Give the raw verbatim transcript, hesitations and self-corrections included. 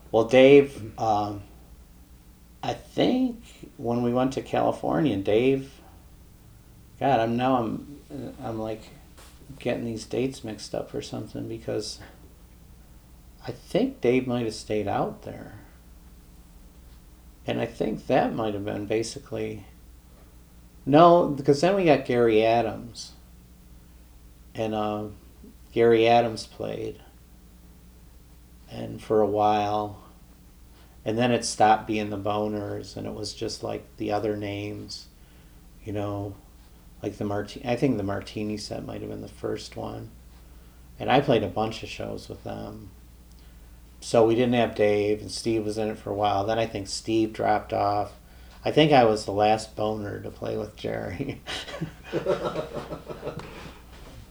Well, Dave, um, I think when we went to California, Dave, God, I'm now I'm I'm like getting these dates mixed up or something because I think Dave might have stayed out there. And I think that might have been basically no, because then we got Gary Adams, and uh, Gary Adams played, and for a while, and then it stopped being the Boners, and it was just like the other names, you know, like the Martini. I think the Martini set might have been the first one, and I played a bunch of shows with them. So we didn't have Dave, and Steve was in it for a while. Then I think Steve dropped off. I think I was the last Boner to play with Jerry.